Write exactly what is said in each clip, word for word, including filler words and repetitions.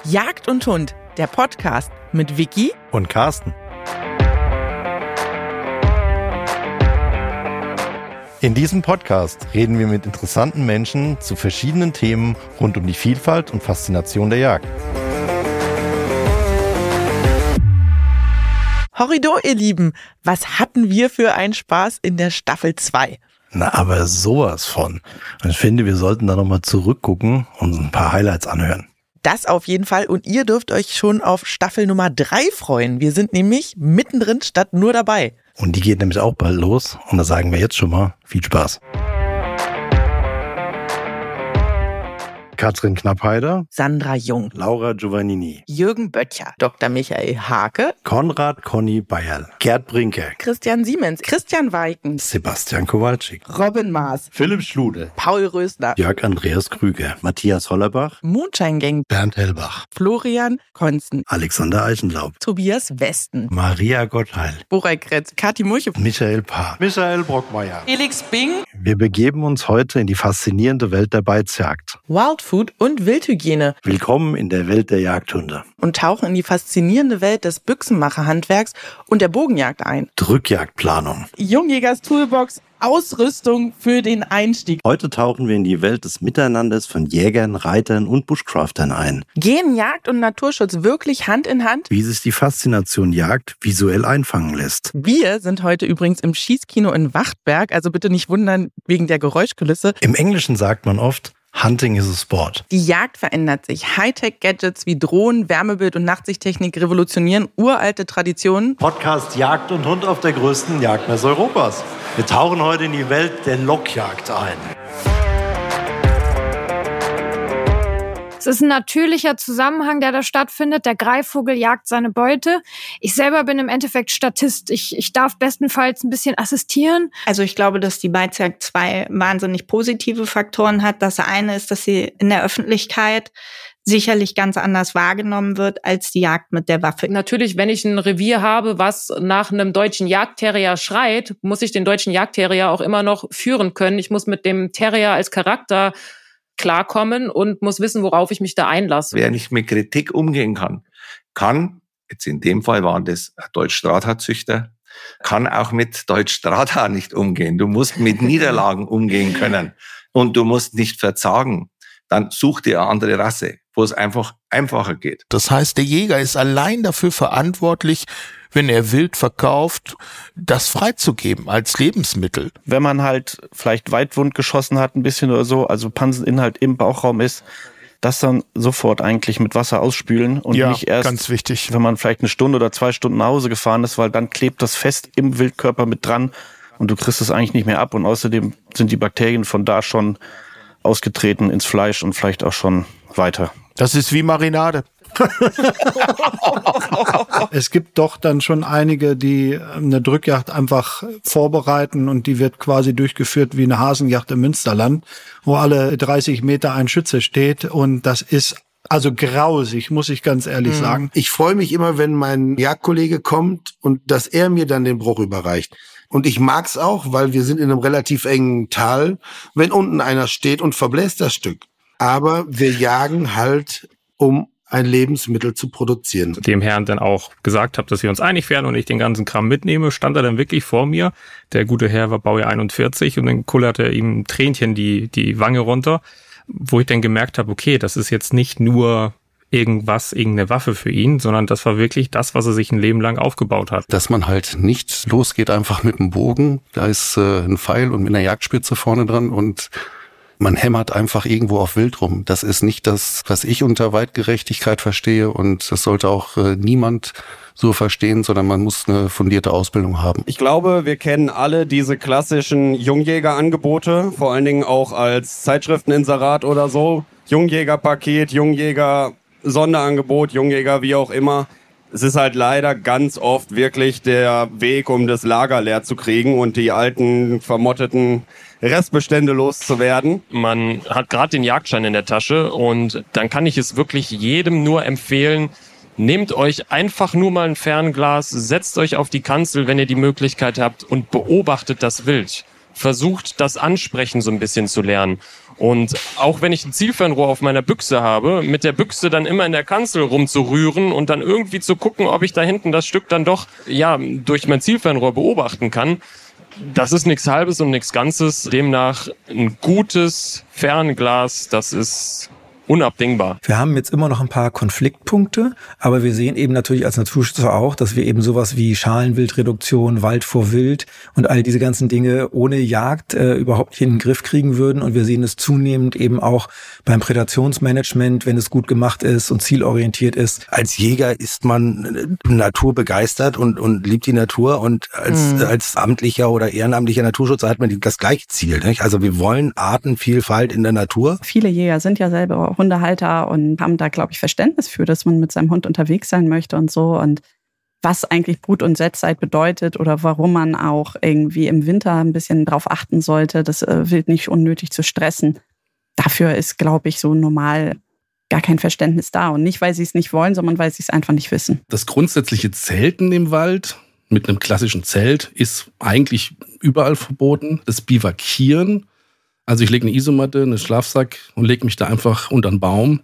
Jagd und Hund, der Podcast mit Vicky und Carsten. In diesem Podcast reden wir mit interessanten Menschen zu verschiedenen Themen rund um die Vielfalt und Faszination der Jagd. Horrido, ihr Lieben, was hatten wir für einen Spaß in der Staffel zwei? Na, aber sowas von. Ich finde, wir sollten da nochmal zurückgucken und uns ein paar Highlights anhören. Das auf jeden Fall, und ihr dürft euch schon auf Staffel Nummer drei freuen. Wir sind nämlich mittendrin statt nur dabei. Und die geht nämlich auch bald los. Und da sagen wir jetzt schon mal viel Spaß. Katrin Knappheider, Sandra Jung, Laura Giovannini, Jürgen Böttcher, Doktor Michael Hake, Konrad Conny Bayerl, Gerd Brinke, Christian Siemens, Christian Weiken, Sebastian Kowalczyk, Robin Maas, Philipp Schlude, Paul Rösner, Jörg Andreas Krüger, Matthias Hollerbach, Moonshine Gang, Bernd Hellbach, Florian Konzen, Alexander Eichenlaub, Tobias Westen, Maria Gottheil, Borek Kretz, Kathi Mulche, Michael Paar, Michael Brockmeier, Felix Bing. Wir begeben uns heute in die faszinierende Welt der Beizjagd, Wildfood und Wildhygiene. Willkommen in der Welt der Jagdhunde. Und tauchen in die faszinierende Welt des Büchsenmacherhandwerks und der Bogenjagd ein. Drückjagdplanung. Jungjägers Toolbox, Ausrüstung für den Einstieg. Heute tauchen wir in die Welt des Miteinanders von Jägern, Reitern und Bushcraftern ein. Gehen Jagd und Naturschutz wirklich Hand in Hand? Wie sich die Faszination Jagd visuell einfangen lässt. Wir sind heute übrigens im Schießkino in Wachtberg, also bitte nicht wundern wegen der Geräuschkulisse. Im Englischen sagt man oft, Hunting is a sport. Die Jagd verändert sich. Hightech-Gadgets wie Drohnen, Wärmebild und Nachtsichttechnik revolutionieren uralte Traditionen. Podcast Jagd und Hund auf der größten Jagdmesse Europas. Wir tauchen heute in die Welt der Lockjagd ein. Es ist ein natürlicher Zusammenhang, der da stattfindet. Der Greifvogel jagt seine Beute. Ich selber bin im Endeffekt Statist. Ich, ich darf bestenfalls ein bisschen assistieren. Also ich glaube, dass die Beizjagd zwei wahnsinnig positive Faktoren hat. Das eine ist, dass sie in der Öffentlichkeit sicherlich ganz anders wahrgenommen wird als die Jagd mit der Waffe. Natürlich, wenn ich ein Revier habe, was nach einem deutschen Jagdterrier schreit, muss ich den deutschen Jagdterrier auch immer noch führen können. Ich muss mit dem Terrier als Charakter klarkommen und muss wissen, worauf ich mich da einlasse. Wer nicht mit Kritik umgehen kann, kann, jetzt in dem Fall waren das Deutsch-Strata-Züchter, kann auch mit Deutsch-Strata nicht umgehen. Du musst mit Niederlagen umgehen können und du musst nicht verzagen. Dann such dir eine andere Rasse, wo es einfach einfacher geht. Das heißt, der Jäger ist allein dafür verantwortlich, wenn er Wild verkauft, das freizugeben als Lebensmittel. Wenn man halt vielleicht Weitwund geschossen hat, ein bisschen oder so, also Panseninhalt im Bauchraum ist, das dann sofort eigentlich mit Wasser ausspülen und ja, nicht erst, ganz wichtig, wenn man vielleicht eine Stunde oder zwei Stunden nach Hause gefahren ist, weil dann klebt das fest im Wildkörper mit dran und du kriegst es eigentlich nicht mehr ab und außerdem sind die Bakterien von da schon ausgetreten ins Fleisch und vielleicht auch schon weiter. Das ist wie Marinade. Es gibt doch dann schon einige, die eine Drückjagd einfach vorbereiten und die wird quasi durchgeführt wie eine Hasenjagd im Münsterland, wo alle dreißig Meter ein Schütze steht und das ist also grausig, muss ich ganz ehrlich mhm. sagen. Ich freue mich immer, wenn mein Jagdkollege kommt und dass er mir dann den Bruch überreicht. Und ich mag's auch, weil wir sind in einem relativ engen Tal, wenn unten einer steht und verbläst das Stück. Aber wir jagen halt, um ein Lebensmittel zu produzieren. Dem Herrn dann auch gesagt habe, dass wir uns einig werden und ich den ganzen Kram mitnehme, stand er dann wirklich vor mir. Der gute Herr war Baujahr einundvierzig und dann kullerte ihm ein Tränchen die, die Wange runter, wo ich dann gemerkt habe, okay, das ist jetzt nicht nur irgendwas, irgendeine Waffe für ihn, sondern das war wirklich das, was er sich ein Leben lang aufgebaut hat. Dass man halt nicht losgeht einfach mit dem Bogen, da ist äh, ein Pfeil und mit einer Jagdspitze vorne dran und man hämmert einfach irgendwo auf Wild rum. Das ist nicht das, was ich unter Weitgerechtigkeit verstehe und das sollte auch äh, niemand so verstehen, sondern man muss eine fundierte Ausbildung haben. Ich glaube, wir kennen alle diese klassischen Jungjägerangebote, vor allen Dingen auch als Zeitschrifteninserat oder so. Jungjägerpaket, Jungjäger Sonderangebot, Jungjäger, wie auch immer. Es ist halt leider ganz oft wirklich der Weg, um das Lager leer zu kriegen und die alten, vermotteten Restbestände loszuwerden. Man hat gerade den Jagdschein in der Tasche und dann kann ich es wirklich jedem nur empfehlen, nehmt euch einfach nur mal ein Fernglas, setzt euch auf die Kanzel, wenn ihr die Möglichkeit habt und beobachtet das Wild. Versucht das Ansprechen so ein bisschen zu lernen. Und auch wenn ich ein Zielfernrohr auf meiner Büchse habe, mit der Büchse dann immer in der Kanzel rumzurühren und dann irgendwie zu gucken, ob ich da hinten das Stück dann doch ja durch mein Zielfernrohr beobachten kann, das ist nichts Halbes und nichts Ganzes. Demnach ein gutes Fernglas, das ist unabdingbar. Wir haben jetzt immer noch ein paar Konfliktpunkte, aber wir sehen eben natürlich als Naturschützer auch, dass wir eben sowas wie Schalenwildreduktion, Wald vor Wild und all diese ganzen Dinge ohne Jagd äh, überhaupt nicht in den Griff kriegen würden. Und wir sehen es zunehmend eben auch beim Prädationsmanagement, wenn es gut gemacht ist und zielorientiert ist. Als Jäger ist man naturbegeistert und, und liebt die Natur, und als, mhm. als amtlicher oder ehrenamtlicher Naturschützer hat man das gleiche Ziel, nicht? Also wir wollen Artenvielfalt in der Natur. Viele Jäger sind ja selber auch Hundehalter und haben da, glaube ich, Verständnis für, dass man mit seinem Hund unterwegs sein möchte und so, und was eigentlich Brut- und Setzzeit bedeutet oder warum man auch irgendwie im Winter ein bisschen drauf achten sollte, das Wild nicht unnötig zu stressen. Dafür ist, glaube ich, so normal gar kein Verständnis da, und nicht, weil sie es nicht wollen, sondern weil sie es einfach nicht wissen. Das grundsätzliche Zelten im Wald mit einem klassischen Zelt ist eigentlich überall verboten. Das Bivakieren, also ich lege eine Isomatte, einen Schlafsack und lege mich da einfach unter einen Baum,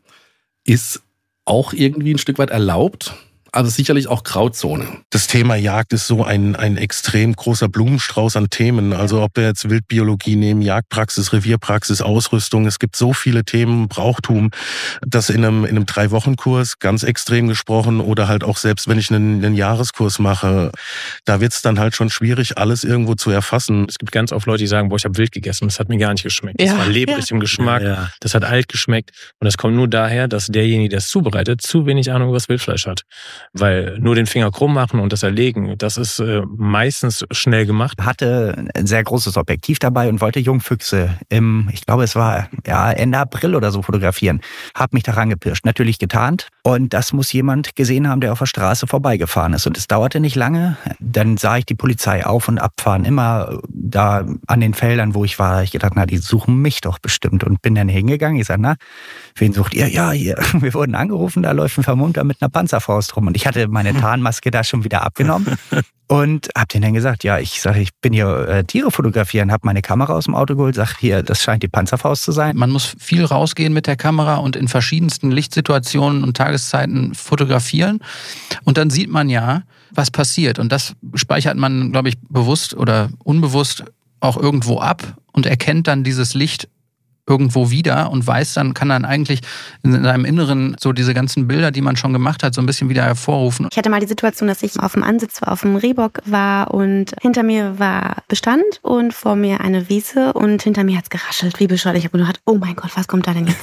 ist auch irgendwie ein Stück weit erlaubt, aber sicherlich auch Grauzone. Das Thema Jagd ist so ein, ein extrem großer Blumenstrauß an Themen. Also ob wir jetzt Wildbiologie nehmen, Jagdpraxis, Revierpraxis, Ausrüstung. Es gibt so viele Themen, Brauchtum, das in einem, in einem Drei-Wochen-Kurs ganz extrem gesprochen, oder halt auch selbst, wenn ich einen, einen Jahreskurs mache, da wird es dann halt schon schwierig, alles irgendwo zu erfassen. Es gibt ganz oft Leute, die sagen, boah, ich habe Wild gegessen, das hat mir gar nicht geschmeckt. Das Ja, war lebrig ja. im Geschmack, Ja, ja. das hat alt geschmeckt, und das kommt nur daher, dass derjenige, der es zubereitet, zu wenig Ahnung über das Wildfleisch hat. Weil nur den Finger krumm machen und das erlegen, das ist äh, meistens schnell gemacht. Hatte ein sehr großes Objektiv dabei und wollte Jungfüchse im, ich glaube es war ja Ende April oder so fotografieren. Hab mich daran gepirscht, natürlich getarnt, und das muss jemand gesehen haben, der auf der Straße vorbeigefahren ist, und es dauerte nicht lange. Dann sah ich die Polizei auf- und abfahren, immer da an den Feldern, wo ich war. Ich gedacht, na, die suchen mich doch bestimmt, und bin dann hingegangen. Ich sag, na, wen sucht ihr? Ja, hier. Wir wurden angerufen, da läuft ein Vermummter mit einer Panzerfaust rum, und ich hatte meine Tarnmaske da schon wieder abgenommen und hab denen dann gesagt, ja, ich sage, ich bin hier äh, Tiere fotografieren, hab meine Kamera aus dem Auto geholt, sag, hier, das scheint die Panzerfaust zu sein. Man muss viel rausgehen mit der Kamera und in verschiedensten Lichtsituationen und Tageszeiten fotografieren, und dann sieht man ja, was passiert, und das speichert man, glaube ich, bewusst oder unbewusst auch irgendwo ab und erkennt dann dieses Licht irgendwo wieder und weiß dann, kann dann eigentlich in seinem Inneren so diese ganzen Bilder, die man schon gemacht hat, so ein bisschen wieder hervorrufen. Ich hatte mal die Situation, dass ich auf dem Ansitz auf dem Rehbock war, und hinter mir war Bestand und vor mir eine Wiese, und hinter mir hat's geraschelt, wie bescheuert. Ich habe gedacht, oh mein Gott, was kommt da denn jetzt?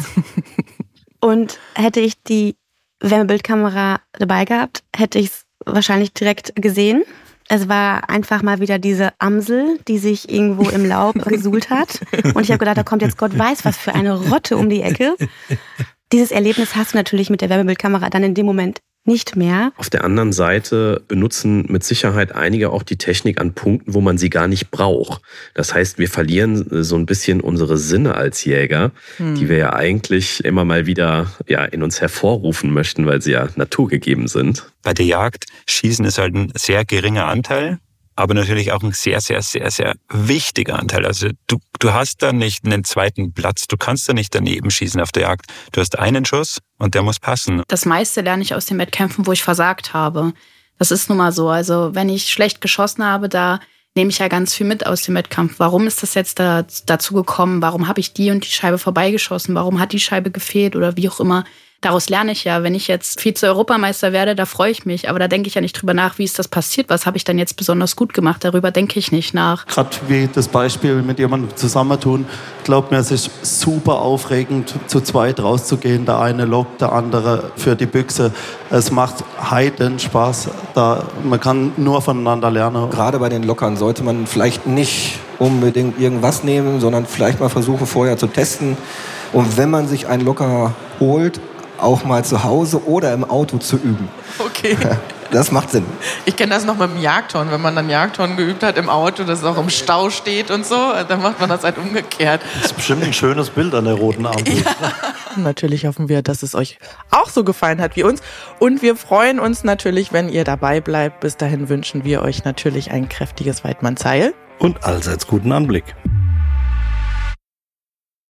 Und hätte ich die Wärmebildkamera dabei gehabt, hätte ich es wahrscheinlich direkt gesehen. Es war einfach mal wieder diese Amsel, die sich irgendwo im Laub gesuhlt hat. Und ich habe gedacht, da kommt jetzt Gott weiß was für eine Rotte um die Ecke. Dieses Erlebnis hast du natürlich mit der Wärmebildkamera dann in dem Moment nicht mehr. Auf der anderen Seite benutzen mit Sicherheit einige auch die Technik an Punkten, wo man sie gar nicht braucht. Das heißt, wir verlieren so ein bisschen unsere Sinne als Jäger, hm. die wir ja eigentlich immer mal wieder ja, in uns hervorrufen möchten, weil sie ja naturgegeben sind. Bei der Jagd, Schießen ist halt ein sehr geringer Anteil, aber natürlich auch ein sehr, sehr, sehr, sehr wichtiger Anteil. Also du, du hast da nicht einen zweiten Platz, du kannst da nicht daneben schießen auf der Jagd. Du hast einen Schuss und der muss passen. Das meiste lerne ich aus den Wettkämpfen, wo ich versagt habe. Das ist nun mal so. Also wenn ich schlecht geschossen habe, da nehme ich ja ganz viel mit aus dem Wettkampf. Warum ist das jetzt da, dazu gekommen? Warum habe ich die und die Scheibe vorbeigeschossen? Warum hat die Scheibe gefehlt oder wie auch immer? Daraus lerne ich ja. Wenn ich jetzt Vize-Europameister werde, da freue ich mich. Aber da denke ich ja nicht drüber nach, wie ist das passiert. Was habe ich dann jetzt besonders gut gemacht? Darüber denke ich nicht nach. Gerade wie das Beispiel mit jemandem zusammentun. Glaubt mir, es ist super aufregend, zu zweit rauszugehen. Der eine lockt, der andere für die Büchse. Es macht heiden Spaß. Da, man kann nur voneinander lernen. Gerade bei den Lockern sollte man vielleicht nicht unbedingt irgendwas nehmen, sondern vielleicht mal versuchen, vorher zu testen. Und wenn man sich einen Locker holt, auch mal zu Hause oder im Auto zu üben. Okay. Das macht Sinn. Ich kenne das noch mit dem Jagdhorn, wenn man dann Jagdhorn geübt hat im Auto, dass es auch im Stau steht und so, dann macht man das halt umgekehrt. Das ist bestimmt ein schönes Bild an der roten Ampel. Ja. Natürlich hoffen wir, dass es euch auch so gefallen hat wie uns, und wir freuen uns natürlich, wenn ihr dabei bleibt. Bis dahin wünschen wir euch natürlich ein kräftiges Weidmannsheil. Und allseits guten Anblick.